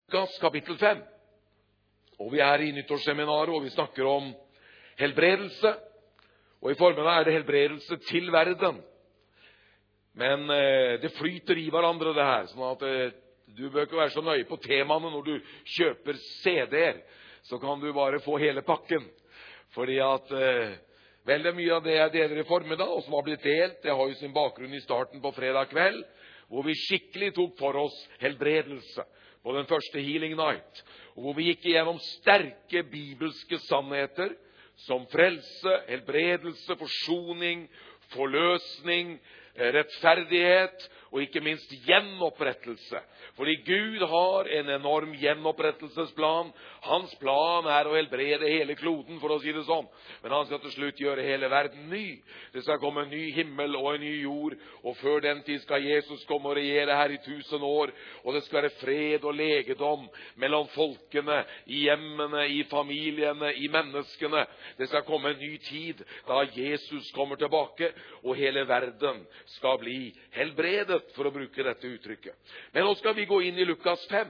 Lukas kapittel 5. Og vi er i nyttårsseminaret, og vi snakker om helbredelse. Og i formiddag er det helbredelse til verden. Men det flyter i hverandre det her, sånn at du bør ikke være så nøye på temaene når du kjøper CD-er. Så kan du bare få hele pakken. Fordi at veldig mye av det jeg deler i formiddag, og som har blitt delt, det har jo sin bakgrunn i starten på fredag kveld, hvor vi skikkelig tok for oss helbredelse på den første Healing Night, og hvor vi gikk igjennom sterke bibelske sannheter som frelse, helbredelse, forsoning, forløsning, rettferdighet og ikke minst gjenopprettelse. Fordi Gud har en enorm gjenopprettelsesplan. Hans plan er å helbrede hele kloden, for å si det sånn. Men han skal til slutt gjøre hele verden ny. Det skal komme en ny himmel og en ny jord, og før den tid skal Jesus komme og regjere her i 1000 år, og det skal være fred og legedom mellom folkene, i hjemmene, i familiene, i menneskene. Det skal komme en ny tid da Jesus kommer tilbake, og hele verden skal bli helbredet, for å bruke dette uttrykket. Men nå skal vi gå inn i Lukas 5.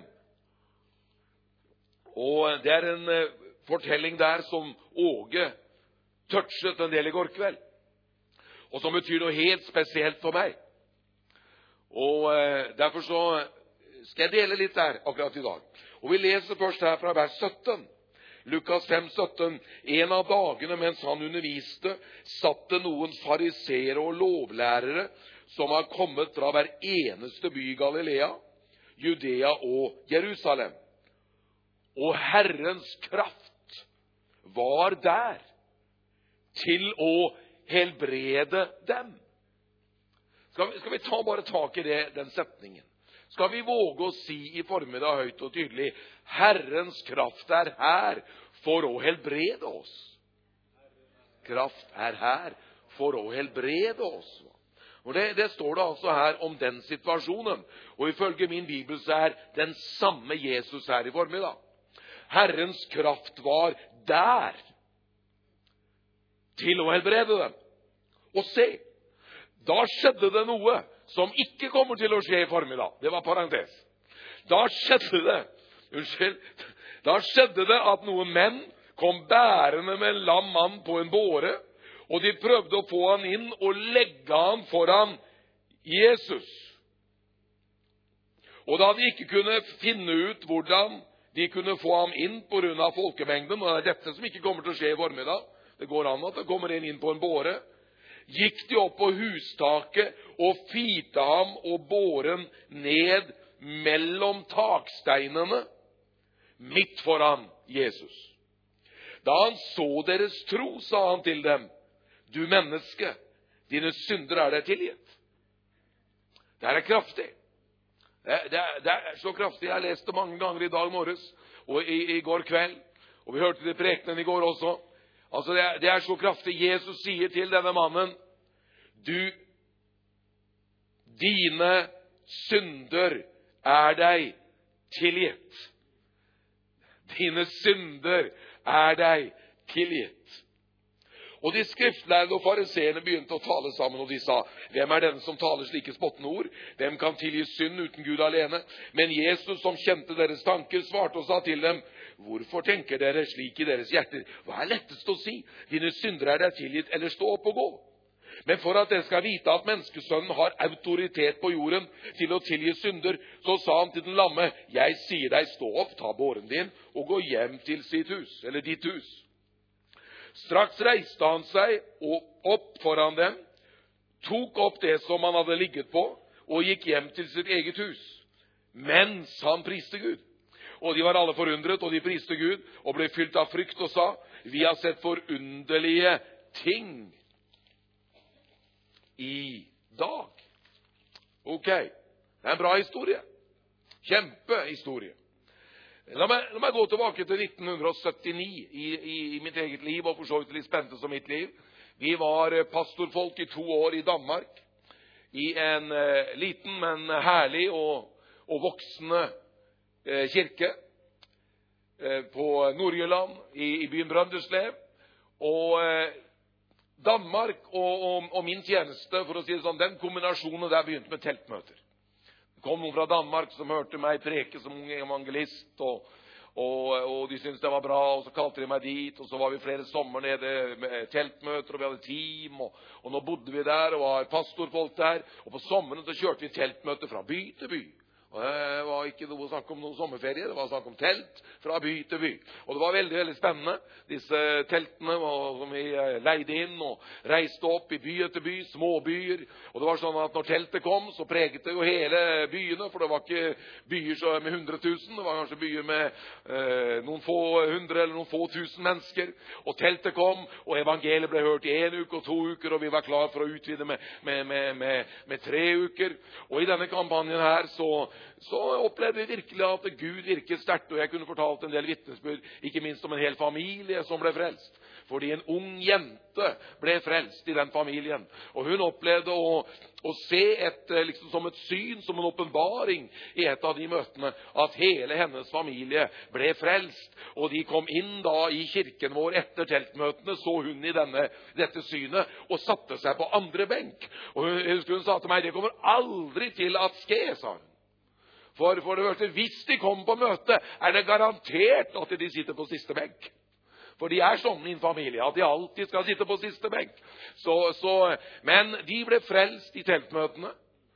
Og det er en fortelling der som Åge touchet en del i går kveld, og som betyr noe helt spesielt for meg. Og derfor så skal jeg dele litt der akkurat i dag. Og vi leser først her fra vers 17. Lukas 5, 17. En av dagene mens han underviste, satt det noen fariseere og lovlærere som har kommet fra hver eneste by i Galilea, Judea og Jerusalem. Og Herrens kraft var der til å helbrede dem. Skal vi bare tak i den setningen? Skal vi våge å si i formiddag høyt og tydelig: Herrens kraft er her for å helbrede oss. Kraft er her for å helbrede oss. Og det står det altså her om den situasjonen. Og ifølge min bibel så er den samme Jesus her i formiddag. Herrens kraft var der til å helbrede dem. Og se, da skjedde det noe som ikke kommer til å skje i formiddag. Det var parentes. Da skjedde det at noen menn kom bærende med en lam mann på en båre, og de prøvde å få han inn og legge han foran Jesus. Og da de ikke kunne finne ut hvordan de kunne få ham inn på grunn av folkemengden, og det er dette som ikke kommer til å skje i formiddag, det går an at det kommer en inn på en båre, gikk de opp på hustaket og firte ham og båren ned mellom taksteinene midt foran Jesus. Da han så deres tro, sa han til dem: Du menneske, dine synder er deg tilgitt. Det er kraftig. Det er så kraftig. Jeg har lest det mange ganger i dag morges og i går kveld, og vi hørte det i prekenen i går også. Altså det er så kraftig. Jesus sier til denne mannen: Dine synder er deg tilgitt. Dine synder er deg tilgitt. Og de skriftlærde og fariseerne begynte å tale sammen, og de sa: Hvem er denne som taler slike spottende ord? Hvem kan tilgi synd uten Gud alene? Men Jesus, som kjente deres tanker, svarte og sa til dem: Hvorfor tenker dere slik i deres hjerter? Hva er lettest å si? Dine synder er deg tilgitt, eller stå opp og gå? Men for at dere skal vite at menneskesønnen har autoritet på jorden til å tilgi synder, så sa han til den lamme: Jeg sier deg, stå opp, ta båren din og gå hjem til sitt hus, eller ditt hus. Straks reiste han seg opp foran dem, tok opp det som han hadde ligget på, og gikk hjem til sitt eget hus, mens han priste Gud. Og de var alle forundret, og de priste Gud, og ble fylt av frykt og sa: Vi har sett forunderlige ting i dag. Ok, det er en bra historie. Kjempehistorie. La meg gå tilbake til 1979 i mitt eget liv, og for så vidt litt spennende som mitt liv. Vi var pastorfolk i 2 år i Danmark, i en liten, men herlig og voksende kirke på Nordjylland, i byen Brønderslev. Og Danmark og min tjeneste, for å si det sånn, den kombinasjonen der begynte med teltmøter. Det kom noen fra Danmark som hørte meg preke som ung evangelist, og de syntes det var bra, og så kalte de meg dit, og så var vi flere sommer nede med teltmøter, og vi hadde team, og nå bodde vi der, og var pastorfolk der, og på sommeren så kjørte vi teltmøter fra by til by. Og det var ikke noe snakk om noen sommerferie, det var snakk om telt fra by til by. Og det var veldig, veldig spennende, disse teltene som vi leide inn og reiste opp i by etter by, småbyer. Og det var sånn at når teltet kom, så preget det jo hele byene, for det var ikke byer med 100 000, det var kanskje byer med noen få hundre eller noen få tusen mennesker. Og teltet kom, og evangeliet ble hørt i 1 uke og 2 uker, og vi var klar for å utvide med 3 uker. Og i denne kampanjen her så opplevde vi virkelig at Gud virket sterkt, og jeg kunne fortalt en del vitnesbyrd, ikke minst om en hel familie som ble frelst. Fordi en ung jente ble frelst i den familien, og hun opplevde å se liksom som et syn, som en åpenbaring i et av de møtene, at hele hennes familie ble frelst, og de kom inn da i kirken vår etter teltmøtene, så hun i dette synet, og satte seg på andre benk. Og hun sa til meg, det kommer aldri til at ske, sa hun. For det første, hvis de kommer på møte, er det garantert at de sitter på siste benk. For de er sånn i en familie, at de alltid skal sitte på siste benk. Men de ble frelst i teltmøtene.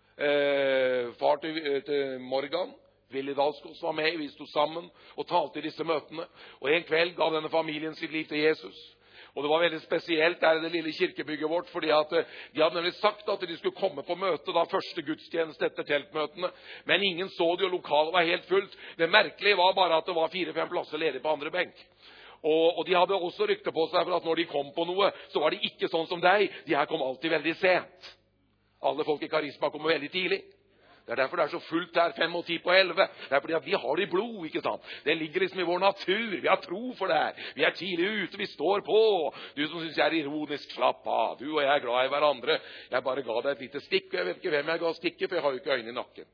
Far til Morgan, Willy Dalskos, var med, vi sto sammen og talte i disse møtene. Og en kveld ga denne familien sitt liv til Jesus. Og det var veldig spesielt der i det lille kirkebygget vårt, fordi at de hadde nemlig sagt at de skulle komme på møte, da første gudstjeneste etter teltmøtene, men ingen så det, og lokalet var helt fullt. Det merkelige var bare at det var 4-5 plasser ledig på andre benk. Og de hadde også rykte på seg for at når de kom på noe, så var de ikke sånn som deg. De her kom alltid veldig sent. Alle folk i Karisma kommer veldig tidlig. Det er derfor det er så fullt her 5 og 10 på 11. Det er fordi at vi har det i blod, ikke sant? Det ligger liksom i vår natur. Vi har tro for det her. Vi er tidlig ute, vi står på. Du som synes jeg er ironisk, slapp av. Du og jeg er glad i hverandre. Jeg bare ga deg et lite stikk, og jeg vet ikke hvem jeg ga stikket, for jeg har jo ikke øyne i nakken.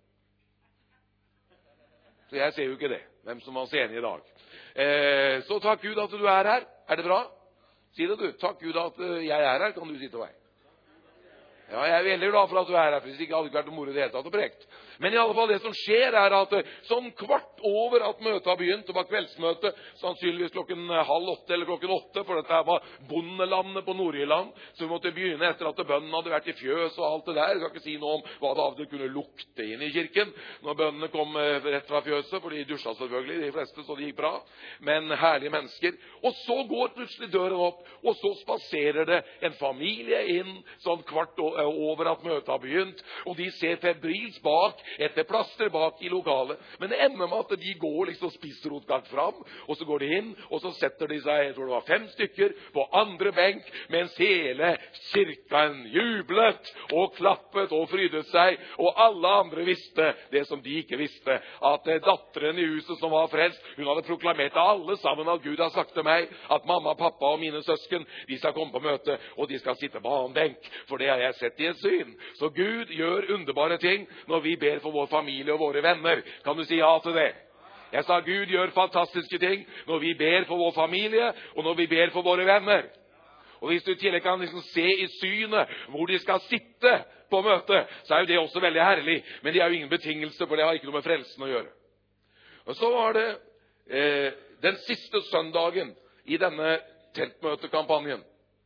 Så jeg ser jo ikke det, hvem som var sen i dag. Så takk Gud at du er her. Er det bra? Si det du. Takk Gud at jeg er her, kan du si til meg. Ja, jeg er veldig glad for at du er her, for hvis ikke hadde det ikke vært noe moro i det hele tatt og prekt. Men i alle fall det som skjer er at sånn kvart over at møtet har begynt, det var kveldsmøte, sannsynligvis 7:30 eller 8:00, for dette her var bondelandet på Nord-Irland, så vi måtte begynne etter at bøndene hadde vært i fjøs og alt det der. Jeg skal ikke si noe om hva det av og til kunne lukte inn i kirken når bøndene kom rett fra fjøset, for de dusja selvfølgelig, de fleste, så det gikk bra. Men herlige mennesker. Og så går plutselig døren opp, og så spaserer det en familie inn, sånn kvart over at møtet har begynt, og de ser febrilsk bak, etter plaster bak i lokalet. Men det ender med at de går liksom spissrotgang fram, og så går de inn, og så setter de seg, jeg tror det var 5 stykker, på andre benk, mens hele kirken jublet og klappet og frydet seg, og alle andre visste det som de ikke visste, at datteren i huset som var frelst, hun hadde proklamert alle sammen at Gud har sagt til meg, at mamma, pappa og mine søsken, de skal komme på møte, og de skal sitte på annen benk, for det har jeg sett i et syn. Så Gud gjør underbare ting når vi ber for vår familie og våre venner. Kan du si ja til det? Jeg sa Gud gjør fantastiske ting når vi ber for vår familie og når vi ber for våre venner. Og hvis du i tillegg kan liksom se i synet hvor de skal sitte på møtet, så er jo det også veldig herlig. Men det er jo ingen betingelse, for det har ikke noe med frelsen å gjøre. Og så var det den siste søndagen i denne teltmøtekampanjen.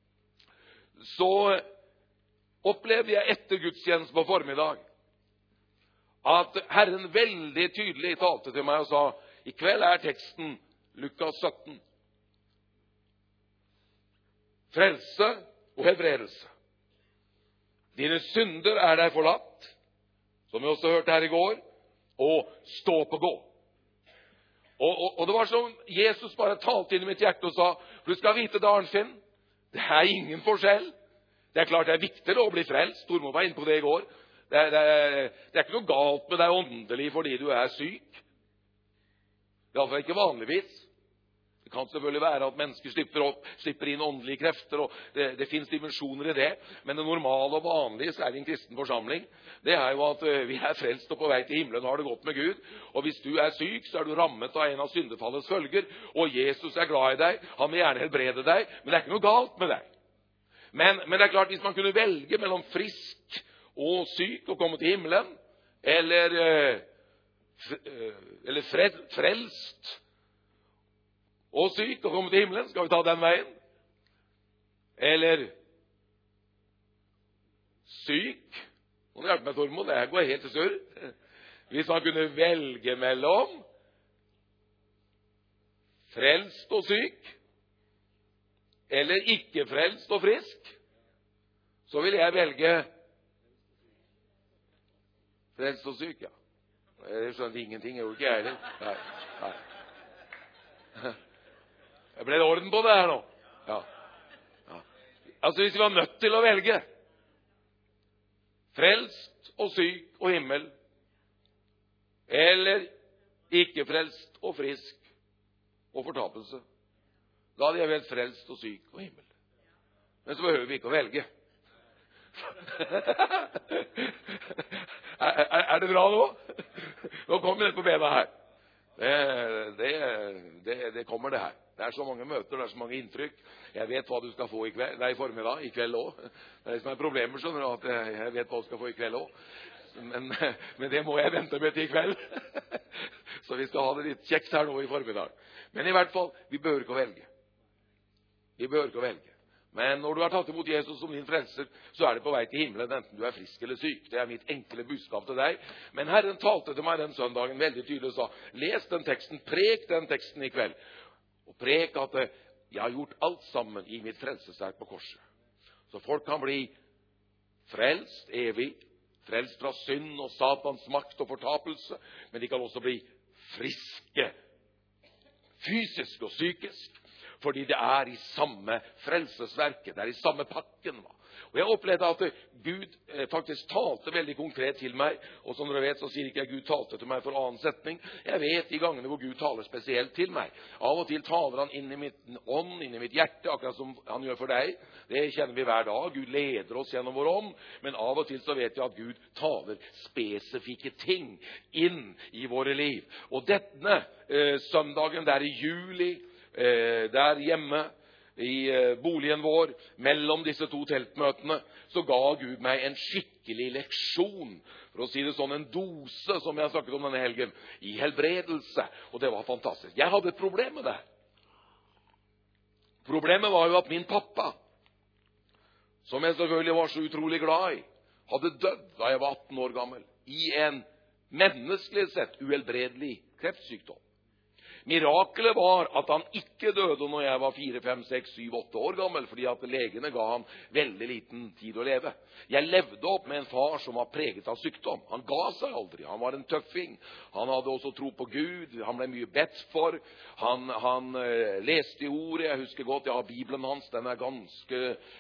Så opplevde jeg etter gudstjenesten på formiddag at Herren veldig tydelig talte til meg og sa, i kveld er teksten Lukas 17. Frelse og helbredelse. Dine synder er deg forlatt, som vi også hørte her i går, og stå på gå. Og det var som Jesus bare talte inn i mitt hjerte og sa, for du skal vite det, Arnfinn, det er ingen forskjell. Det er klart det er viktigere å bli frelst. Tormod var inne på det i går. Det er ikke noe galt med deg åndelig fordi du er syk. Det er altså ikke vanligvis. Det kan selvfølgelig være at mennesker slipper inn åndelige krefter, og det finnes dimensjoner i det. Men det normale og vanlige, særlig i en kristen forsamling, det er jo at vi er frelst og på vei til himmelen, har det godt med Gud. Og hvis du er syk, så er du rammet av en av syndefallets følger, og Jesus er glad i deg, han vil gjerne helbrede deg, men det er ikke noe galt med deg. Men det er klart, hvis man kunne velge mellom frisk og syk og komme til himmelen, eller frelst og syk og komme til himmelen? Skal vi ta den veien? Eller syk? Nå hjelper meg, Tormod, det her går helt til surr. Hvis man kunne velge mellom frelst og syk, eller ikke frelst og frisk, så vil jeg velge frelst og syk, ja. Jeg skjønte ingenting, jeg gjorde ikke jeg heller. Nei. Jeg ble orden på det her nå. Ja. Altså, hvis vi var nødt til å velge frelst og syk og himmel, eller ikke frelst og frisk og fortapelse, da hadde jeg vel frelst og syk og himmel. Men så behøver vi ikke å velge. Er det bra nå? Nå kommer det på bena her. Det kommer det her. Det er så mange møter, det er så mange inntrykk. Jeg vet hva du skal få i kveld. Nei, i formiddag, i kveld også. Det er det som er problemet, skjønner du, at jeg vet hva du skal få i kveld også. Men det må jeg vente med til i kveld. Så vi skal ha det litt kjekt her nå i formiddag. Men i hvert fall, vi behøver ikke å velge. Vi behøver ikke å velge. Men når du har tatt imot Jesus som din frelser, så er det på vei til himmelen, enten du er frisk eller syk. Det er mitt enkle budskap til deg. Men Herren talte til meg den søndagen veldig tydelig og sa, les den teksten, prek den teksten i kveld. Og prek at jeg har gjort alt sammen i mitt frelsesverk på korset. Så folk kan bli frelst evig, frelst fra synd og Satans makt og fortapelse, men de kan også bli friske, fysisk og psykisk. Fordi det er i samme frelsesverket, det er i samme pakken. Og jeg opplevde at Gud faktisk talte veldig konkret til meg, og som dere vet så sier ikke jeg Gud talte til meg for annen setning. Jeg vet de gangene hvor Gud taler spesielt til meg. Av og til taler han inn i mitt ånd, inn i mitt hjerte, akkurat som han gjør for deg. Det kjenner vi hver dag. Gud leder oss gjennom vår ånd, men av og til så vet vi at Gud taler spesifikke ting inn i våre liv. Og denne søndagen der i juli, der hjemme i boligen vår, mellom disse to teltmøtene, så ga Gud meg en skikkelig leksjon, for å si det sånn, en dose, som jeg har snakket om denne helgen, i helbredelse, og det var fantastisk. Jeg hadde et problem med det. Problemet var jo at min pappa, som jeg selvfølgelig var så utrolig glad i, hadde dødd da jeg var 18 år gammel, i en menneskelig sett uhelbredelig kreftsykdom. Mirakelet var at han ikke døde når jeg var 4, 5, 6, 7, 8 år gammel, fordi at legene ga han veldig liten tid å leve. Jeg levde opp med en far som var preget av sykdom. Han ga seg aldri. Han var en tøffing. Han hadde også tro på Gud. Han ble mye bedt for. Han leste i ordet. Jeg husker godt, jeg har Bibelen hans. Den er ganske,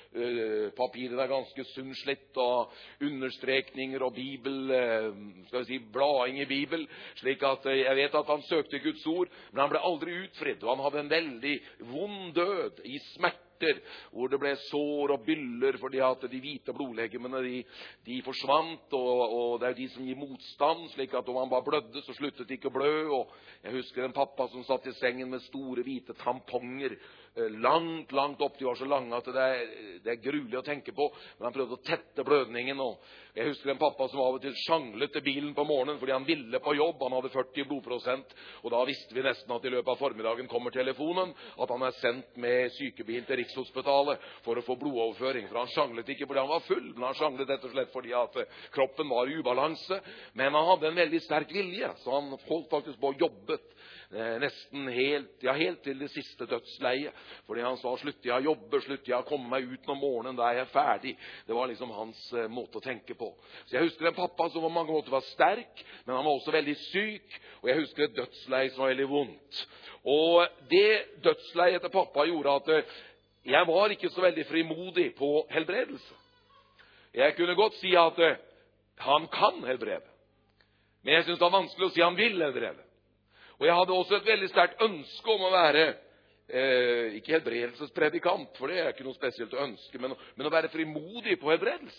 papiret er ganske sunnslitt, og understrekninger og Bibel, skal vi si, blading i Bibel, slik at jeg vet at han søkte Guds ord, men han ble aldri utfridd, og han hadde en veldig vond død i smerter, hvor det ble sår og byller, fordi at de hvite blodlegemene, de forsvant, og det er de som gir motstand, slik at om han bare blødde, så sluttet de ikke å blø. Og jeg husker en pappa som satt i sengen med store hvite tamponger, langt opp, de var så lange at det er gruelig å tenke på, men han prøvde å tette blødningen. Og jeg husker en pappa som av og til sjanglet til bilen på morgenen, fordi han ville på jobb, han hadde 40 blodprosent, og da visste vi nesten at i løpet av formiddagen kommer telefonen, at han er sendt med sykebil til Rikshospitalet for å få blodoverføring, for han sjanglet ikke fordi han var full, men han sjanglet rett og slett fordi at kroppen var i ubalanse, men han hadde en veldig sterk vilje, så han holdt faktisk på og jobbet nesten helt til det siste dødsleie, fordi han sa, slutter jeg å jobbe, slutter jeg å komme meg ut om morgenen, da er jeg ferdig. Det var liksom hans måte å tenke på. Så jeg husker en pappa som på mange måter var sterk, men han var også veldig syk, og jeg husker et dødsleie som var veldig vondt. Og det dødsleiet til pappa gjorde at jeg var ikke så veldig frimodig på helbredelse. Jeg kunne godt si at han kan helbrede, men jeg synes det var vanskelig å si han vil helbrede. Og jeg hadde også et veldig sterkt ønske om å være, ikke helbredelsespredikant, for det er ikke noe spesielt å ønske, men å være frimodig på helbredelse.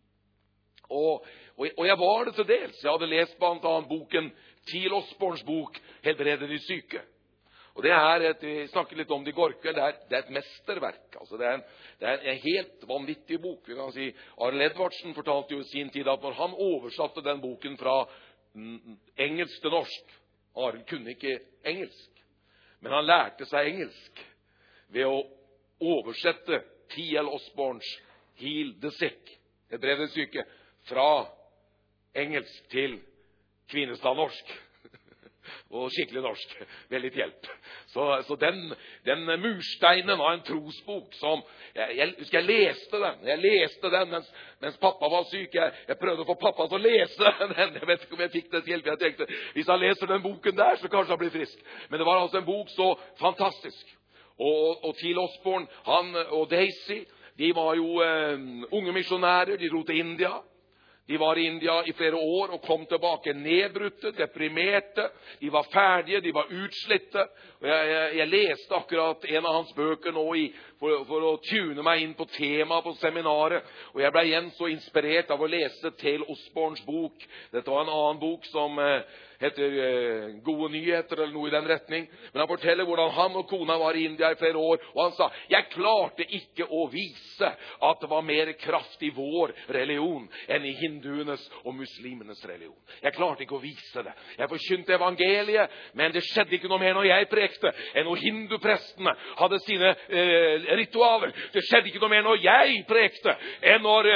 Og jeg var det til dels. Jeg hadde lest blant annet boken, T.L. Osborns bok, Helbrede de syke. Og det vi snakket litt om det i går kveld, det er et mesterverk. Altså det er en helt vanvittig bok. Vi kan si, Arild Edvardsen fortalte jo i sin tid at når han oversatte den boken fra engelsk til norsk, Arild kunne ikke engelsk, men han lærte seg engelsk ved å oversette T.L. Osborns Heal the Sick, helbrede syke, fra engelsk til Kvinesdal norsk. Og skikkelig norsk, ved litt hjelp. Så den mursteinen av en trosbok som, jeg husker jeg leste den mens pappa var syk. Jeg prøvde å få pappa til å lese den. Jeg vet ikke om jeg fikk det til hjelp. Jeg tenkte, hvis han leser den boken der, så kanskje han blir frisk. Men det var altså en bok så fantastisk. Og T.L. Osborn, han og Daisy, de var jo unge misjonærer, de dro til India. De var i India i flere år og kom tilbake nedbrutte, deprimerte. De var ferdige, de var utslitte. Og jeg leste akkurat en av hans bøker nå for å tune meg inn på temaet på seminaret. Og jeg ble igjen så inspirert av å lese T.L. Osborns bok. Dette var en annen bok som heter Gode nyheter, eller noe i den retning. Men han forteller hvordan han og kona var i India i flere år, og han sa, jeg klarte ikke å vise at det var mer kraft i vår religion enn i hinduenes og muslimenes religion. Jeg klarte ikke å vise det. Jeg forkynte evangeliet, men det skjedde ikke noe mer når jeg prekte, enn når hinduprestene hadde sine ritualer. Det skjedde ikke noe mer når jeg prekte, enn når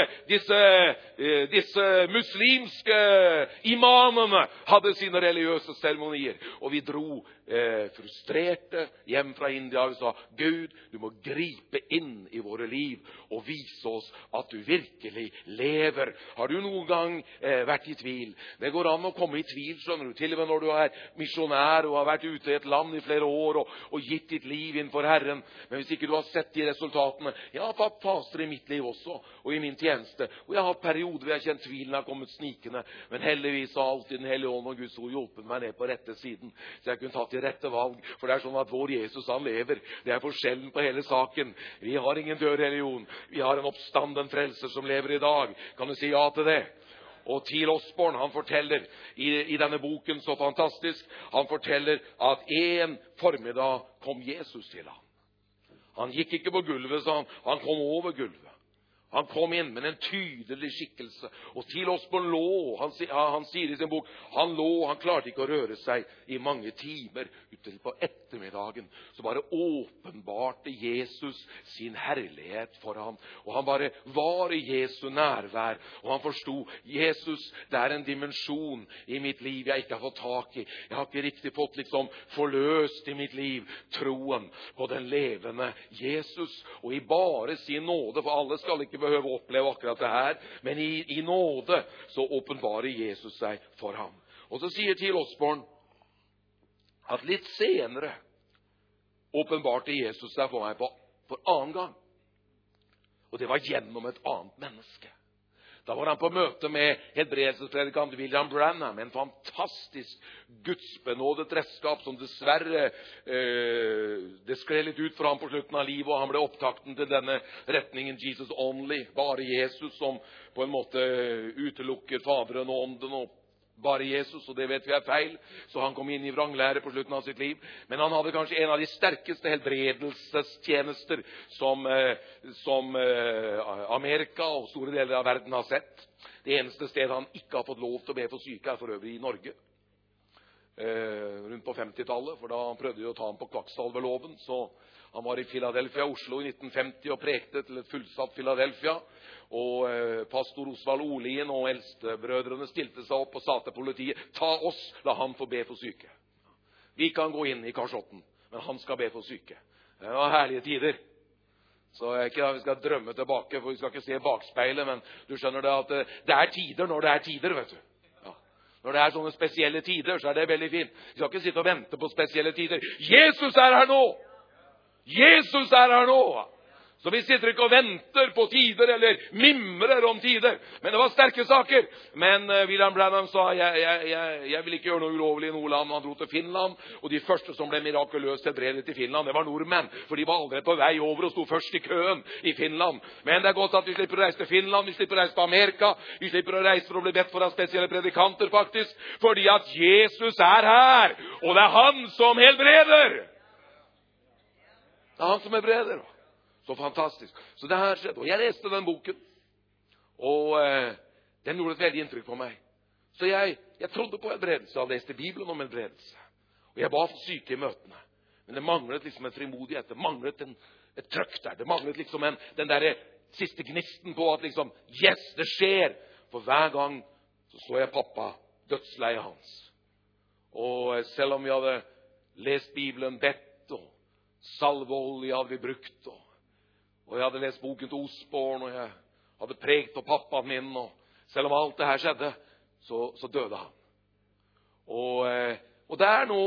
disse muslimske imamene hadde sine religiøse seremonier. Og vi dro frustrerte hjem fra India og sa, Gud, du må gripe inn i våre liv og vise oss at du virkelig lever. Har du noen gang vært i tvil? Det går an å komme i tvil, skjønner du, til og med når du er misjonær og har vært ute i et land i flere år og gitt ditt liv innenfor Herren. Men hvis ikke du har sett de resultatene, jeg har hatt faser i mitt liv også, og i min tjeneste, og jeg har hatt perioder hvor jeg har kjent tvilen har kommet snikende, men heldigvis har alltid den hellige ånd og Guds ord hjulpet meg ned på rette siden, så jeg kunne tatt de rette valg, for det er sånn at vår Jesus, han lever. Det er forskjellen på hele saken. Vi har ingen død religion. Vi har en oppstanden frelser som lever i dag. Kan du si ja til det? Og T.L. Osborn, han forteller i denne boken så fantastisk, han forteller at en formiddag kom Jesus til ham. Han gikk ikke på gulvet, sa han. Han kom over gulvet. Han kom inn med en tydelig skikkelse. Og T.L. Osborn lå, han sier i sin bok, han lå, han klarte ikke å røre seg i mange timer. Ute på ettermiddagen så bare åpenbarte Jesus sin herlighet for ham. Og han bare var i Jesu nærvær. Og han forstod, Jesus, det er en dimensjon i mitt liv jeg ikke har fått tak i. Jeg har ikke riktig fått forløst i mitt liv troen på den levende Jesus. Og i bare sin nåde, for alle skal ikke behøve å oppleve akkurat det her, men i nåde så åpenbarer Jesus seg for ham. Og så sier T.L. Osborn at litt senere åpenbarte Jesus seg for meg for annen gang. Og det var gjennom et annet menneske. Da var han på møte med helbredelsespredikant William Branham, en fantastisk gudsbenådet redskap som dessverre det skled litt ut for ham på slutten av livet, og han ble opptakten til denne retningen Jesus Only, bare Jesus, som på en måte utelukker Faderen og Ånden og bare Jesus, og det vet vi er feil, så han kom inn i vranglære på slutten av sitt liv. Men han hadde kanskje en av de sterkeste helbredelsestjenester som Amerika og store deler av verden har sett. Det eneste stedet han ikke har fått lov til å be for syke er for øvrig i Norge. Rundt på 50-tallet, for da prøvde de å ta ham på kvakksalverloven, så han var i Philadelphia, Oslo i 1950 og prekte til et fullsatt Philadelphia. Og pastor Osvald Olien og eldstebrødrene stilte seg opp og sa til politiet, ta oss, la han få be for syke. Vi kan gå inn i kasjotten, men han skal be for syke. Det var herlige tider. Så ikke vi skal drømme tilbake, for vi skal ikke se bakspeilet, men du skjønner det at det er tider når det er tider, vet du. Ja. Når det er sånne spesielle tider, så er det veldig fint. Vi skal ikke sitte og vente på spesielle tider. Jesus er her nå! Jesus er her nå! Så vi sitter ikke og venter på tider, eller mimrer om tider. Men det var sterke saker. Men William Branham sa, jeg vil ikke gjøre noe ulovlig i noe land. Han dro til Finland, og de første som ble mirakuløst helbredet i Finland, det var nordmenn. For de var aldri på vei over og sto først i køen i Finland. Men det er godt at vi slipper å reise til Finland, vi slipper å reise til Amerika, vi slipper å reise for å bli bedt for av spesielle predikanter faktisk. Fordi at Jesus er her, og det er han som helbreder. Det er han som helbreder. Så fantastisk. Så det her skjedde. Og jeg leste den boken, og den gjorde et veldig inntrykk på meg. Så jeg trodde på helbredelse, og leste Bibelen om helbredelse. Og jeg ba for syke i møtene. Men det manglet liksom en frimodighet, det manglet et trøkk der, det manglet liksom den der siste gnisten på at liksom, yes, det skjer. For hver gang så jeg pappa dødsleie hans. Og selv om vi hadde lest Bibelen, bedt, og salveolje hadde vi brukt, og jeg hadde lest boken til Osborn, og jeg hadde prekt på pappaen min, og selv om alt det her skjedde, så døde han. Og det er nå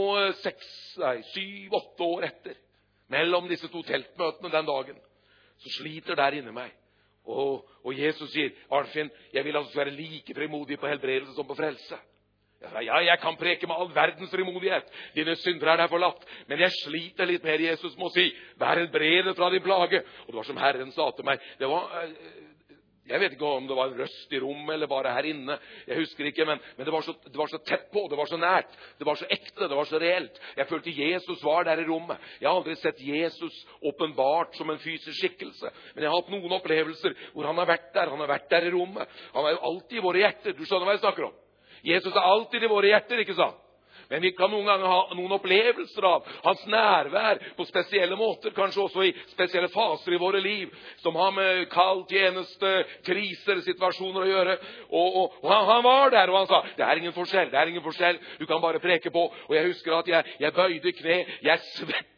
7-8 år etter, mellom disse 2 teltmøtene den dagen, så sliter der inni meg. Og Jesus sier, Arnfinn, jeg vil at du skal være like frimodig på helbredelse som på frelse. Jeg sa, ja, jeg kan preke med all verdens frimodighet. Dine syndere er deg forlatt. Men jeg sliter litt mer, Jesus må si, vær helbredet fra din plage. Og det var som Herren sa til meg, jeg vet ikke om det var en røst i rommet eller bare her inne. Jeg husker ikke, men det var så tett på, det var så nært, det var så ekte, det var så reelt. Jeg følte Jesus var der i rommet. Jeg har aldri sett Jesus åpenbart som en fysisk skikkelse, men jeg har hatt noen opplevelser hvor han har vært der i rommet. Han er jo alltid i våre hjerter, du skjønner hva jeg snakker om. Jesus er alltid i våre hjerter, ikke sant? Men vi kan noen ganger ha noen opplevelser av hans nærvær på spesielle måter, kanskje også i spesielle faser i våre liv, som har med kall tjeneste, kriser, situasjoner å gjøre. Og han var der, og han sa, det er ingen forskjell, du kan bare preke på. Og jeg husker at jeg bøyde kne, jeg svettet,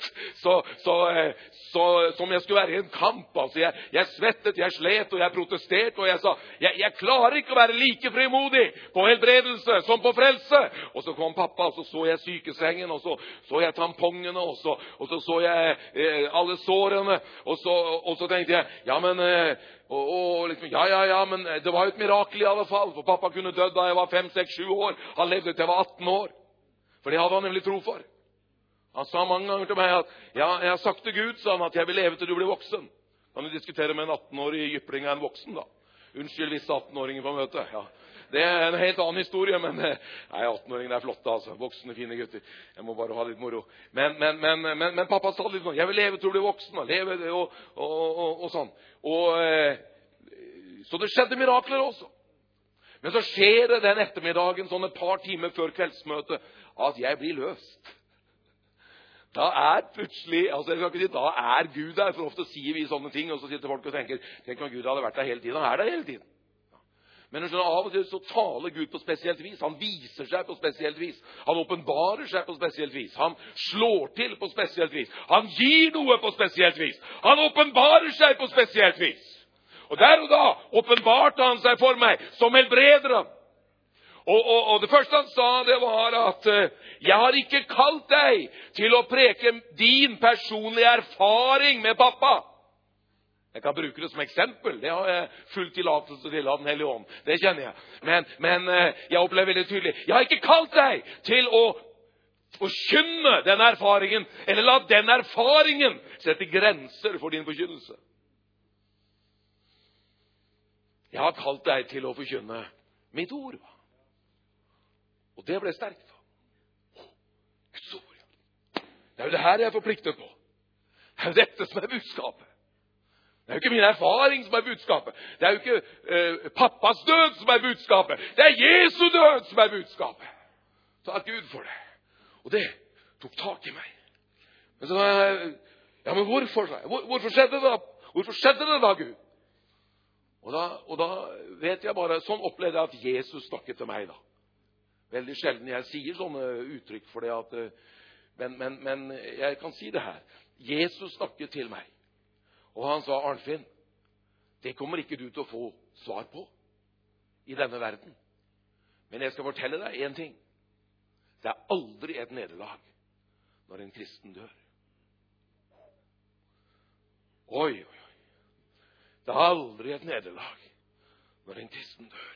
som jeg skulle være i en kamp. Altså, jeg svettet, jeg slet, og jeg protesterte, og jeg sa, jeg klarer ikke å være like frimodig på helbredelse som på frelse. Og så kom pappa, og så jeg sykesengen, og så jeg tampongene, og så jeg alle sårene, og så tenkte jeg, ja, men liksom, men det var jo et mirakel i alle fall, for pappa kunne dødd da jeg var 5, 6, 7 år. Han levde til jeg var 18 år, for det hadde han nemlig tro for. Han sa mange ganger til meg at, ja, jeg har sagt til Gud, sa han, at jeg vil leve til du blir voksen. Kan du diskutere med en 18-årig jypling av en voksen da? Unnskyld hvis 18-åringen får møte. Ja, det er en helt annen historie, men 18-åringen er flotte, altså. Voksne, fine gutter. Jeg må bare ha litt moro. Men pappa sa litt sånn, jeg vil leve til du blir voksen, og sånn. Så det skjedde mirakler også. Men så skjer det den ettermiddagen, sånn et par timer før kveldsmøtet, at jeg blir løst. Da er plutselig, altså jeg skal ikke si, da er Gud der, for ofte sier vi sånne ting, og så sitter folk og tenker, tenk om Gud hadde vært der hele tiden. Han er der hele tiden. Men av og til så taler Gud på spesielt vis. Han viser seg på spesielt vis. Han åpenbarer seg på spesielt vis. Han slår til på spesielt vis. Han gir noe på spesielt vis. Han åpenbarer seg på spesielt vis. Og der og da åpenbarte han seg for meg som helbredere. Og det første han sa, det var at jeg har ikke kalt deg til å preke din personlige erfaring med pappa. Jeg kan bruke det som eksempel. Det har jeg full tillatelse til av den hellige ånd. Det kjenner jeg. Men jeg opplever veldig tydelig. Jeg har ikke kalt deg til å forkynne den erfaringen, eller la den erfaringen sette grenser for din forkynnelse. Jeg har kalt deg til å forkynne mitt ord. Og det ble sterkt. Guds ord. Det er jo det her jeg er forpliktet på. Det er jo dette som er budskapet. Det er jo ikke min erfaring som er budskapet. Det er jo ikke pappas død som er budskapet. Det er Jesu død som er budskapet. Takk Gud for det. Og det tok tak i meg. Men så var jeg, ja, men hvorfor? Hvorfor skjedde det da? Hvorfor skjedde det da, Gud? Og da vet jeg bare, sånn opplevde jeg at Jesus snakket til meg da. Veldig sjelden jeg sier sånne uttrykk for det at, men jeg kan si det her. Jesus snakket til meg, og han sa, Arnfinn, det kommer ikke du til å få svar på i denne verden. Men jeg skal fortelle deg en ting. Det er aldri et nederlag når en kristen dør. Oi. Det er aldri et nederlag når en kristen dør.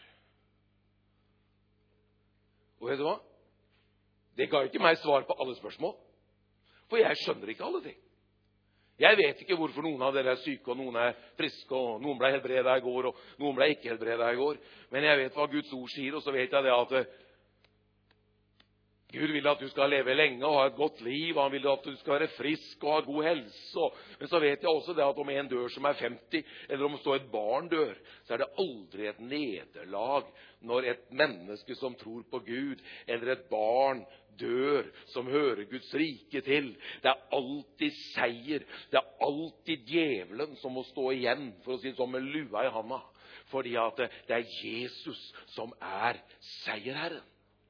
Og vet du hva? Det ga ikke meg svar på alle spørsmål. For jeg skjønner ikke alle ting. Jeg vet ikke hvorfor noen av dere er syke, og noen er friske, og noen ble helbredet i går, og noen ble ikke helbredet i går. Men jeg vet hva Guds ord sier, og så vet jeg det at Gud vil at du skal leve lenge og ha et godt liv, og han vil at du skal være frisk og ha god helse. Men så vet jeg også det at om en dør som er 50, eller om så et barn dør, så er det aldri et nederlag når et menneske som tror på Gud, eller et barn dør som hører Guds rike til. Det er alltid seier. Det er alltid djevelen som må stå igjen, for å si det sånn, med lua i handa. Fordi at det er Jesus som er seierherren.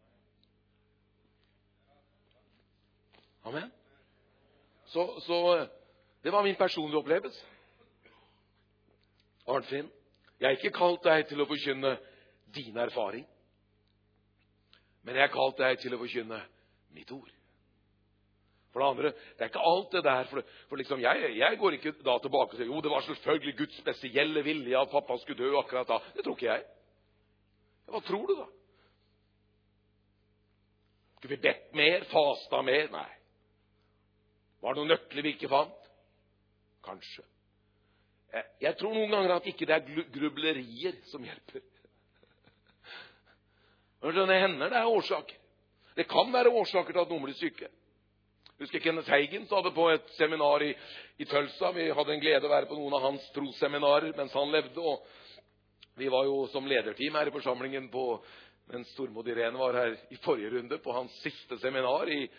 Amen. Så det var min personlige opplevelse. Arnfinn, jeg har ikke kalt deg til å forkynne din erfaring, men jeg har kalt deg til å forkynne mitt ord. For det andre, det er ikke alt det der, for liksom, jeg går ikke da tilbake og sier, jo, det var selvfølgelig Guds spesielle vilje at pappa skulle dø akkurat da. Det tror ikke jeg. Hva tror du da? Skulle vi bedt mer, fasta mer? Nei. Var det noen nøkler vi ikke fant? Kanskje. Jeg tror noen ganger at ikke det er grublerier som hjelper. Men det hender det er årsaker. Det kan være årsaker til at noen blir syke. Husker Kenneth Hagin sa det på et seminar i Tølsa. Vi hadde en glede å være på noen av hans trosseminarer mens han levde. Og vi var jo som lederteam her i forsamlingen mens Tormod Irene var her i forrige runde på hans siste seminar i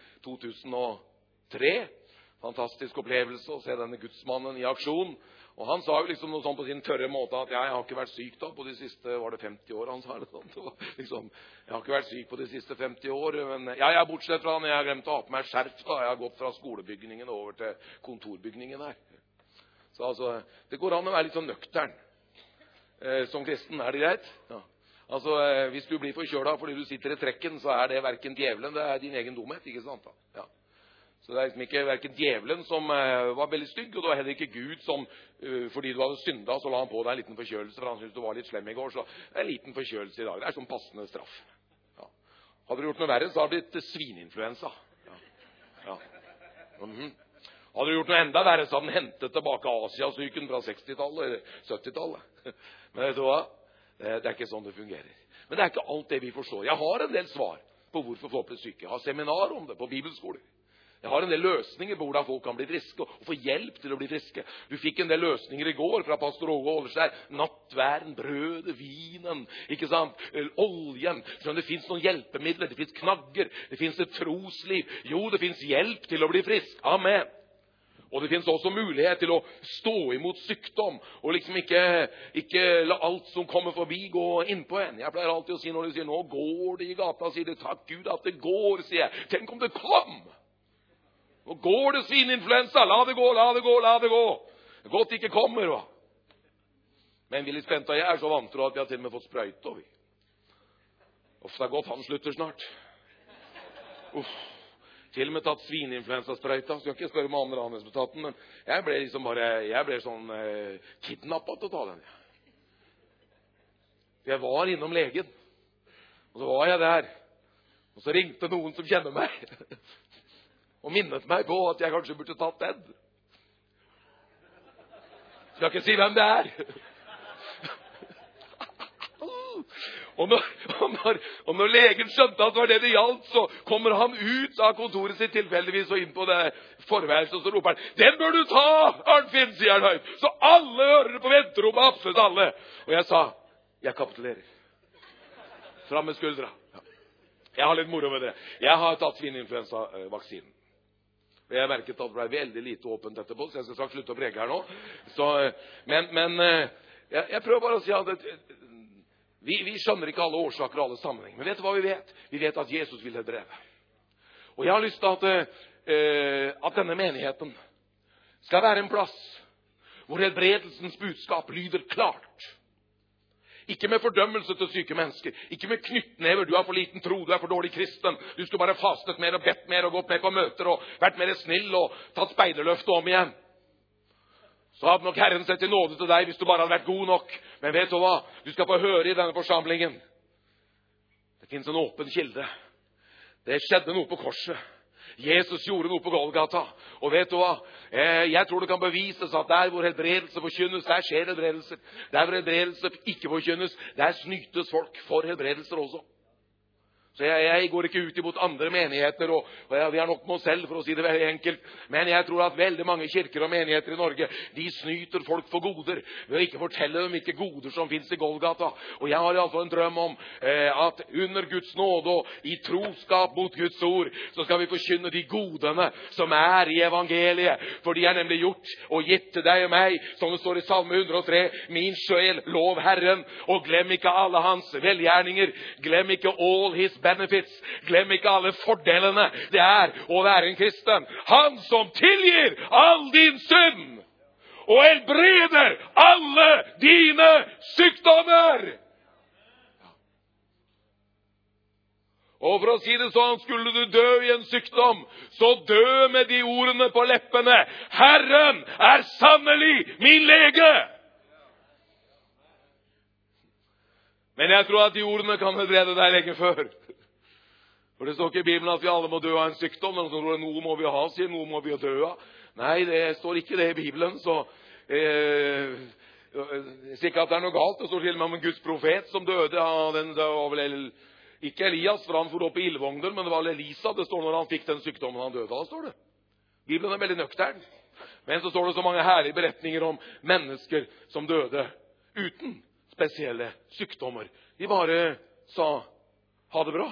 2003. Fantastisk opplevelse å se denne gudsmannen i aksjon. Og han sa jo liksom noe sånn på sin tørre måte at jeg har ikke vært syk da på de siste, var det 50 år han sa det sånn. Liksom, jeg har ikke vært syk på de siste 50 år, men jeg er bortsett fra når jeg har glemt å ha på meg skjerf da. Jeg har gått fra skolebygningen over til kontorbygningen her. Så altså, det går an å være litt sånn nøktern. Som kristen, er det greit? Ja. Altså, hvis du blir forkjøla fordi du sitter i trekken, så er det hverken djevelen, det er din egen dumhet, ikke sant da? Ja. Så det er liksom ikke hverken djevelen som var veldig stygg, og det var heller ikke Gud som, fordi du hadde synda, så la han på deg en liten forkjølelse, for han syntes du var litt slem i går, så en liten forkjølelse i dag. Det er sånn passende straff. Ja. Hadde du gjort noe verre, så hadde det blitt svininfluensa. Ja. Ja. Hadde du gjort noe enda verre, så hadde den hentet tilbake Asiasyken fra 60-tallet, eller 70-tallet. Men vet du hva? Det er ikke sånn det fungerer. Men det er ikke alt det vi forstår. Jeg har en del svar på hvorfor folk blir syke. Jeg har seminar om det på bibelskoler. Jeg har en del løsninger på hvordan folk kan bli friske, og få hjelp til å bli friske. Du fikk en del løsninger i går fra pastor Åge Åleskjær. Nattværen, brødet, vinen, ikke sant? Oljen. Så det finnes noen hjelpemidler, det finnes knagger, det finnes et trosliv. Jo, det finnes hjelp til å bli frisk. Amen. Og det finnes også mulighet til å stå imot sykdom, og liksom ikke la alt som kommer forbi gå innpå en. Jeg pleier alltid å si når de sier, nå går det i gata, sier de, takk Gud at det går, sier jeg. Tenk om det kom! Nå går det svininfluensa, la det gå, la det gå, la det gå. Det er godt ikke kommer, va? Men Willy Spenta, jeg er så vantro at vi har til og med fått sprøyte, og vi. Uff, det er godt han slutter snart. Uff. Til og med tatt svininfluensasprøyta. Skal ikke spørre med andre handelsbetaten, men jeg ble liksom jeg ble sånn kidnappet til å ta den. Jeg var innom legen, og så var jeg der, og så ringte noen som kjenner meg, og minnet meg på at jeg kanskje burde tatt den. Skal ikke si hvem det er. Og når legen skjønte at det var det det gjaldt, så kommer han ut av kontoret sitt tilfeldigvis og inn på det forværelset, og så roper han, den bør du ta, Arnfinn, sier han høyt. Så alle hører det på venterommet, absolutt alle. Og jeg sa, jeg kapitulerer. Fram med skuldra. Ja. Jeg har litt moro med det. Jeg har tatt svininfluensavaksinen. Jeg merket at det ble veldig lite åpent etterpå, så jeg skal straks slutte å prege her nå. Så, men jeg prøver bare å si at vi skjønner ikke alle årsaker og alle sammenheng. Men vet du hva vi vet? Vi vet at Jesus vil helbrede. Og jeg har lyst til at denne menigheten skal være en plass hvor helbredelsens budskap lyder klart. Ikke med fordømmelse til syke mennesker. Ikke med knyttnever. Du har for liten tro, du er for dårlig kristen. Du skulle bare fastet mer og bedt mer og gått mer på møter og vært mer snill og tatt speiderløftet om igjen. Så hadde nok Herren sett til nåde til deg hvis du bare hadde vært god nok. Men vet du hva? Du skal få høre i denne forsamlingen. Det finnes en åpen kilde. Det skjedde noe på korset. Jesus gjorde noe på Golgata. Og vet du hva? Jeg tror det kan bevises at der hvor helbredelse forkynnes, der skjer helbredelser. Der hvor helbredelse ikke forkynnes, der snytes folk for helbredelser også. Så jeg går ikke ut imot andre menigheter, og vi har nok med oss selv, for å si det veldig enkelt. Men jeg tror at veldig mange kirker og menigheter i Norge, de snyter folk for goder, ved å ikke fortelle dem hvilke goder som finnes i Golgata. Og jeg har i alle fall en drøm om at under Guds nåde og i troskap mot Guds ord, så skal vi forkynne de godene som er i evangeliet. For de er nemlig gjort og gitt til deg og meg, som det står i Salme 103, min sjel, lov Herren, og glem ikke alle hans velgjerninger, glem ikke all his benefits. Glem ikke alle fordelene det er å være en kristen. Han som tilgir all din synd og helbreder alle dine sykdommer. Og for å si det sånn, skulle du dø i en sykdom, så dø med de ordene på leppene: Herren er sannelig min lege. Men jeg tror at de ordene kan helbrede deg lenge før. For det står ikke i Bibelen at vi alle må dø av en sykdom. Noe må vi ha, sier, noe må vi dø av. Nei, det står ikke det i Bibelen, så sikkert at det er noe galt. Det står til og med om en Guds profet som døde. Det var vel ikke Elias, for han for opp i ildvogner, men det var Elisa. Det står når han fikk den sykdommen han døde av, står det. Bibelen er veldig nøktern. Men så står det så mange herlige beretninger om mennesker som døde uten spesielle sykdommer. De bare sa ha det bra.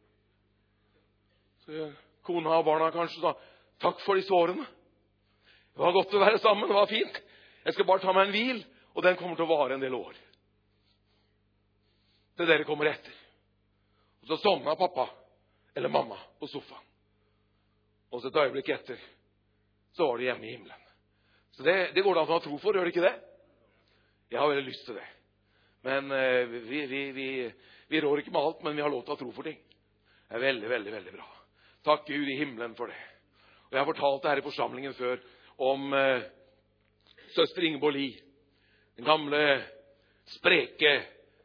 Så kona og barna kanskje sa takk for disse årene. Det var godt å være sammen, det var fint. Jeg skal bare ta meg en hvil, og den kommer til å vare en del år. Til dere kommer etter. Og så sovna pappa eller mamma på sofaen. Og så et øyeblikk etter så var de hjemme i himmelen. Så det går det an å ha tro for, gjør det ikke det? Jeg har veldig lyst til det. Men vi rår ikke med alt, men vi har lov til å tro for ting. Det er veldig, veldig, veldig bra. Takk Gud i himmelen for det. Og jeg har fortalt det her i forsamlingen før om søster Ingeborg Lie, den gamle, spreke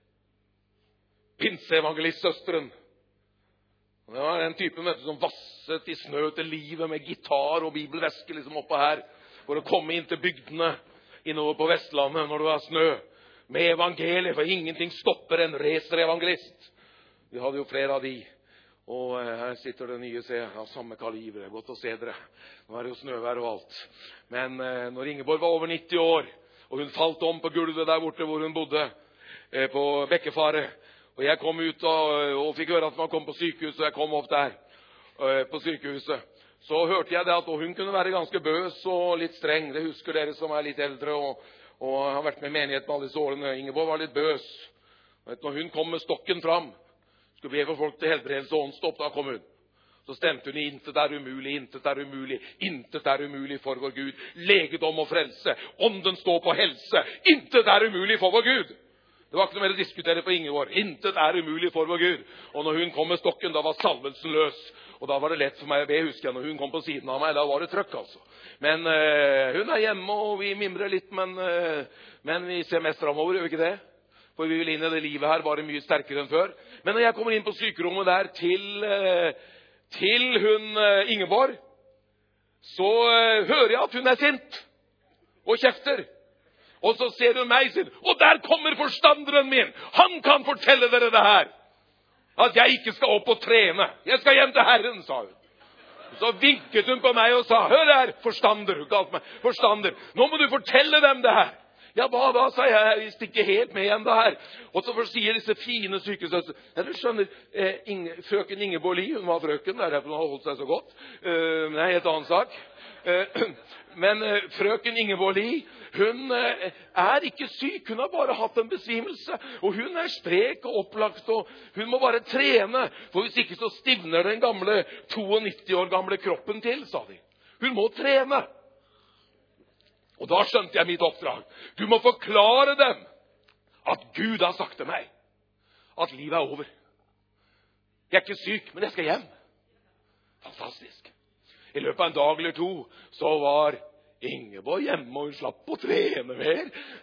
pinseevangelistsøsteren. Det var den typen som vasset i snø til livet med gitar og bibelveske liksom oppe her, for å komme inn til bygdene innover på Vestlandet når det var snø, med evangeliet, for ingenting stopper en racer-evangelist. Vi hadde jo flere av de. Og her sitter det nye, se, av samme kaliber. Det er godt å se dere. Nå er det jo snøvær og alt. Men når Ingeborg var over 90 år, og hun falt om på gulvet der borte hvor hun bodde, på Bekkefaret, og jeg kom ut og fikk høre at man kom på sykehuset, og jeg kom opp der på sykehuset, så hørte jeg det at hun kunne være ganske bøs og litt streng. Det husker dere som er litt eldre og har vært med menigheten alle disse årene. Ingeborg var litt bøs. Når hun kom med stokken fram, skulle be for folk til helbredelse og åndsdåp, da kom hun. Så stemte hun i intet er umulig, intet er umulig, intet er umulig for vår Gud. Legedom og frelse, ånden står på helse, intet er umulig for vår Gud. Det var ikke noe mer å diskutere for Ingeborg. Intet er umulig for vår Gud. Og når hun kom med stokken, da var salvelsen løs. Og da var det lett for meg å be, husker jeg, når hun kom på siden av meg, da var det trøkk altså. Men hun er hjemme, og vi mimrer litt, men vi ser mest fremover, gjør vi ikke det? For vi vil inn i det livet her bare mye sterkere enn før. Men når jeg kommer inn på sykerommet der til hun Ingeborg, så hører jeg at hun er sint og kjefter. Og så ser hun meg sin, og der kommer forstanderen min. Han kan fortelle dere det her. At jeg ikke skal opp og trene. Jeg skal hjem til Herren, sa hun. Så vinket hun på meg og sa, hør her, forstander. Hun kalte meg forstander. Nå må du fortelle dem det her. Ja, hva da, sa jeg. Jeg stikker helt med igjen det her. Og så sier disse fine sykesøster. Ja, du skjønner, frøken Ingeborg Lie, hun var frøken, det er derfor hun har holdt seg så godt. Det er en helt annen sak. Men frøken Ingeborg Lie, hun er ikke syk, hun har bare hatt en besvimelse. Og hun er sprek og opplagt, og hun må bare trene. For hvis ikke så stivner den gamle 92 år gamle kroppen til, sa de. Hun må trene. Og da skjønte jeg mitt oppdrag. Du må forklare dem at Gud har sagt til meg at livet er over. Jeg er ikke syk, men jeg skal hjem. Fantastisk. I løpet av en dag eller to så var Ingeborg hjemme, og hun slapp å trene mer.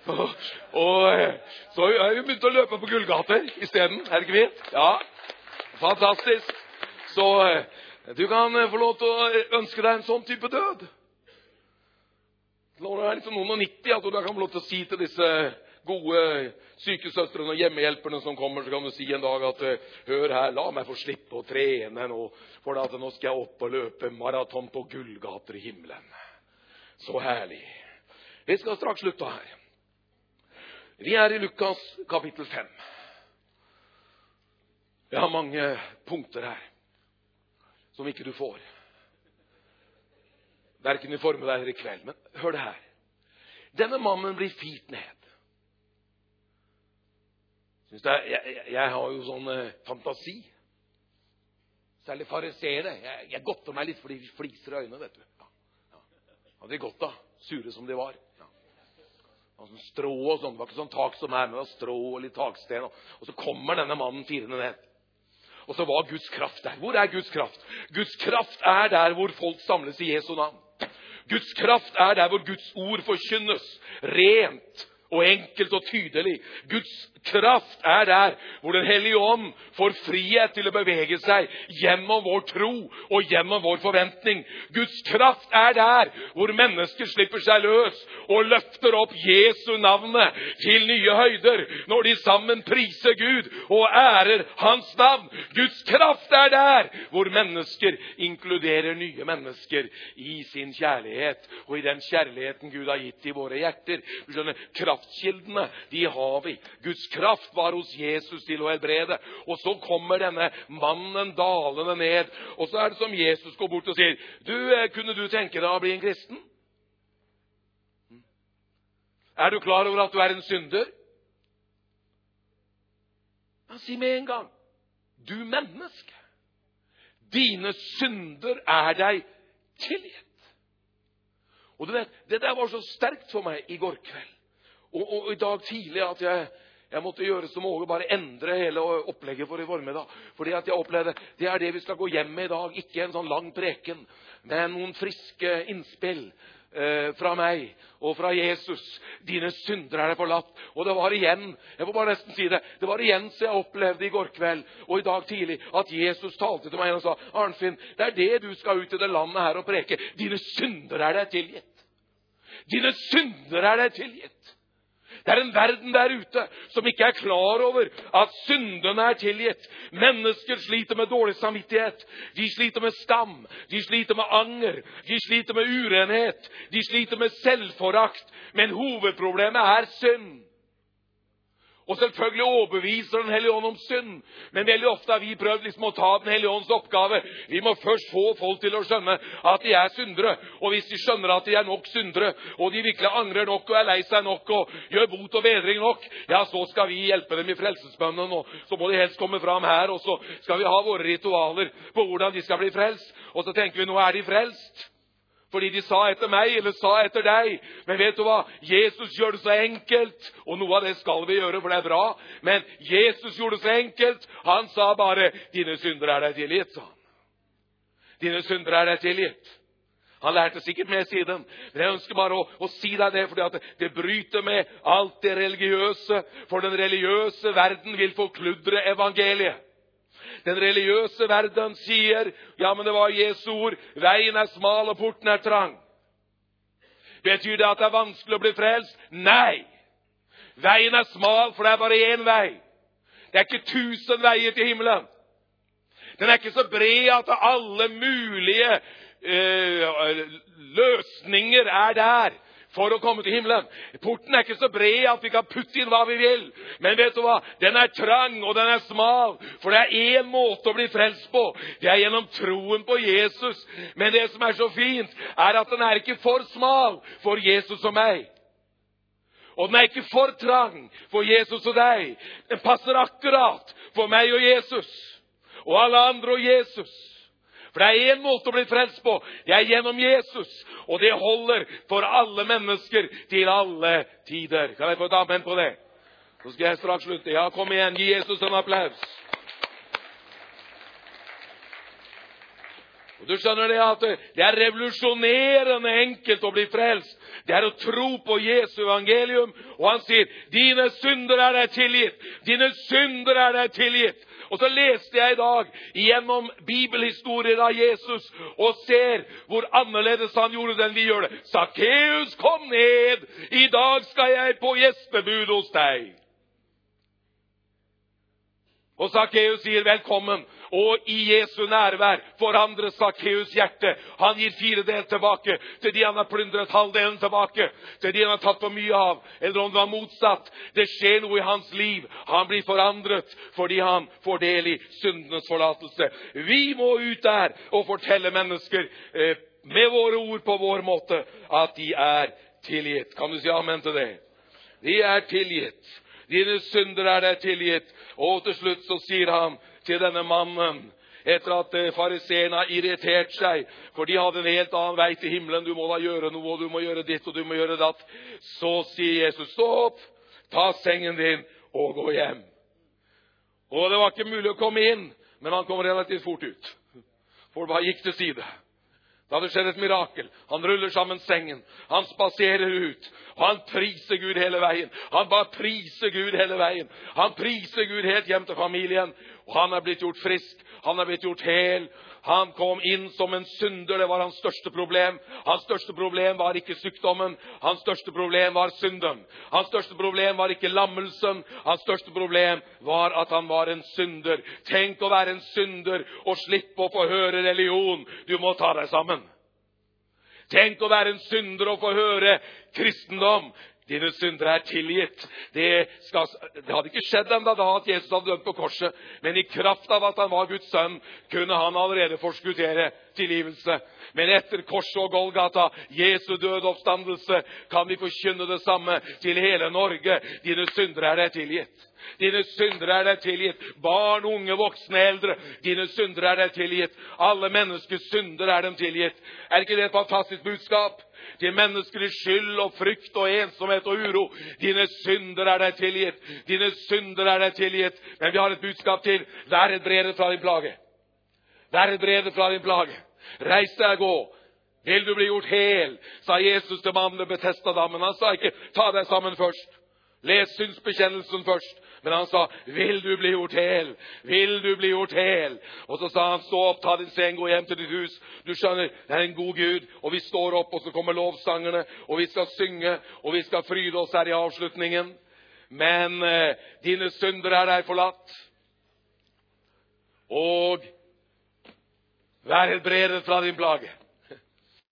Så hun begynte å løpe på gullgater i stedet. Er det ikke fint? Ja, fantastisk. Så du kan få lov til å ønske deg en sånn type død. Når du er liksom noen og 90, at du kan få lov til å si til disse gode sykesøstrene og hjemmehjelperne som kommer, så kan du si en dag at hør her, la meg få slippe å trene nå, for at nå skal jeg opp og løpe maraton på gullgater i himmelen. Så herlig. Vi skal straks slutte her. Vi er i Lukas kapittel 5. Jeg har mange punkter her som ikke du får. Hverken i formiddag eller i kveld, men hør det her. Denne mannen blir firt ned. Jeg har jo sånn fantasi. Særlig fariseere. Jeg godter meg litt for de fliser i øynene, vet du. Hadde de godt da, sure som de var. Sånn strå og sånn, det var ikke sånn tak som her, men det var strå og litt taksten. Og så kommer denne mannen firende ned. Og så var Guds kraft der. Hvor er Guds kraft? Guds kraft er der hvor folk samles i Jesu navn. Guds kraft er der hvor Guds ord forkynnes, rent og enkelt og tydelig. Guds kraft er der hvor den hellige ånd får frihet til å bevege seg gjennom vår tro og gjennom vår forventning. Guds kraft er der hvor mennesker slipper seg løs og løfter opp Jesu navnet til nye høyder når de sammen priser Gud og ærer hans navn. Guds kraft er der hvor mennesker inkluderer nye mennesker i sin kjærlighet og i den kjærligheten Gud har gitt i våre hjerter. Du skjønner, kraftkildene, de har vi. Guds kraft var hos Jesus til å helbrede. Og så kommer denne mannen dalende ned. Og så er det som Jesus går bort og sier, kunne du tenke deg å bli en kristen? Er du klar over at du er en synder? Han sier med en gang, du menneske, dine synder er deg tilgitt. Og du vet, det der var så sterkt for meg i går kveld. Og i dag tidlig at jeg måtte gjøre som Åge, bare endre hele opplegget for i formiddag. Fordi at jeg opplevde, det er det vi skal gå hjem med i dag. Ikke en sånn lang preken, men noen friske innspill fra meg og fra Jesus. Dine synder er deg forlatt. Og det var igjen, jeg får bare nesten si det, det var igjen så jeg opplevde i går kveld og i dag tidlig at Jesus talte til meg og sa, Arnfinn, det er det du skal ut i det landet her og preke. Dine synder er deg tilgitt. Dine synder er deg tilgitt. Det er en verden der ute som ikke er klar over at syndene er tilgitt. Mennesker sliter med dårlig samvittighet. De sliter med skam. De sliter med anger. De sliter med urenhet. De sliter med selvforakt. Men hovedproblemet er synd. Og selvfølgelig overbeviser den hellige ånd om synd. Men veldig ofte har vi prøvd liksom å ta den hellige ånds oppgave. Vi må først få folk til å skjønne at de er syndere. Og hvis de skjønner at de er nok syndere, og de virkelig angrer nok og er lei seg nok og gjør bot og bedring nok, ja, så skal vi hjelpe dem i frelsesbønnen. Og så må de helst komme fram her, og så skal vi ha våre ritualer på hvordan de skal bli frelst. Og så tenker vi, nå er de frelst. Fordi de sa etter meg, eller sa etter deg. Men vet du hva? Jesus gjør det så enkelt. Og noe av det skal vi gjøre, for det er bra. Men Jesus gjorde det så enkelt. Han sa bare, dine synder er deg tilgitt, sa han. Dine synder er deg tilgitt. Han lærte sikkert med siden. Men jeg ønsker bare å si deg det, fordi at det bryter med alt det religiøse. For den religiøse verden vil forkludre evangeliet. Den religiøse verden sier, ja, men det var Jesu ord, veien er smal og porten er trang. Betyr det at det er vanskelig å bli frelst? Nei. Veien er smal, for det er bare én vei. Det er ikke 1000 veier til himmelen. Den er ikke så bred at alle mulige løsninger er der for å komme til himmelen. Porten er ikke så bred at vi kan putte inn hva vi vil. Men vet du hva? Den er trang og den er smal. For det er en måte å bli frelst på. Det er gjennom troen på Jesus. Men det som er så fint, er at den er ikke for smal for Jesus og meg. Og den er ikke for trang for Jesus og deg. Den passer akkurat for meg og Jesus. Og alle andre og Jesus. For det er en måte å bli frelst på. Det er gjennom Jesus. Og det holder for alle mennesker til alle tider. Kan jeg få et amen på det? Så skal jeg straks slutte. Ja, kom igjen. Gi Jesus en applaus. Og du skjønner det at det er revolusjonerende enkelt å bli frelst. Det er å tro på Jesu evangelium. Og han sier, dine synder er deg tilgitt. Dine synder er deg tilgitt. Og så leste jeg i dag gjennom bibelhistorien av Jesus, og ser hvor annerledes han gjorde det enn vi gjør det. Sakkeus, kom ned! I dag skal jeg på gjestebud hos deg. Og Sakkeus sier velkommen, og i Jesu nærvær forandres Sakkeus hjerte. Han gir 4 tilbake til de han har plyndret, halvdelen tilbake til de han har tatt for mye av, eller om det var motsatt. Det skjer noe i hans liv. Han blir forandret fordi han får del i syndenes forlatelse. Vi må ut der og fortelle mennesker med våre ord på vår måte at de er tilgitt. Kan du si amen til det? De er tilgitt. Dine synder er deg tilgitt. Og til slutt så sier han til denne mannen, etter at fariseerne har irritert seg, for de hadde en helt annen vei til himmelen. Du må da gjøre noe, og du må gjøre ditt, og du må gjøre datt. Så sier Jesus, stå opp, ta sengen din og gå hjem. Og det var ikke mulig å komme inn, men han kom relativt fort ut. For det bare gikk til side. Da hadde skjedd et mirakel. Han ruller sammen sengen. Han spaserer ut. Han priser Gud hele veien. Han bare priser Gud hele veien. Han priser Gud helt hjem til familien. Og han er blitt gjort frisk. Han er blitt gjort hel. Han kom inn som en synder. Det var hans største problem. Hans største problem var ikke sykdommen. Hans største problem var synden. Hans største problem var ikke lammelsen. Hans største problem var at han var en synder. Tenk å være en synder og slippe å få høre religion. Du må ta deg sammen. Tenk å være en synder og få høre kristendom. Dine synder er tilgitt. Det hadde ikke skjedd enda da at Jesus hadde dødd på korset, men i kraft av at han var Guds sønn, kunne han allerede forskuttere tilgivelse. Men etter korset og Golgata, Jesu død oppstandelse, kan vi forkynne det samme til hele Norge. Dine synder er deg tilgitt. Dine synder er deg tilgitt. Barn, unge, voksne, eldre. Dine synder er deg tilgitt. Alle menneskers synder er dem tilgitt. Er ikke det et fantastisk budskap? Til menneskelig skyld og frykt og ensomhet og uro. Dine synder er deg tilgitt. Dine synder er deg tilgitt. Men vi har et budskap til. Vær helbredet fra din plage. Vær helbredet fra din plage. Reis deg og gå. Vil du bli gjort hel, sa Jesus til mannen ved Betesda-dammen. Han sa ikke, ta deg sammen først. Les synsbekjennelsen først. Men han sa, vil du bli gjort hel? Vil du bli gjort hel? Og så sa han, stå opp, ta din seng, gå hjem til ditt hus. Du skjønner, det er en god Gud. Og vi står opp, og så kommer lovsangerne, og vi skal synge, og vi skal fryde oss her i avslutningen. Men dine synder er deg forlatt. Og vær helbredet fra din plage.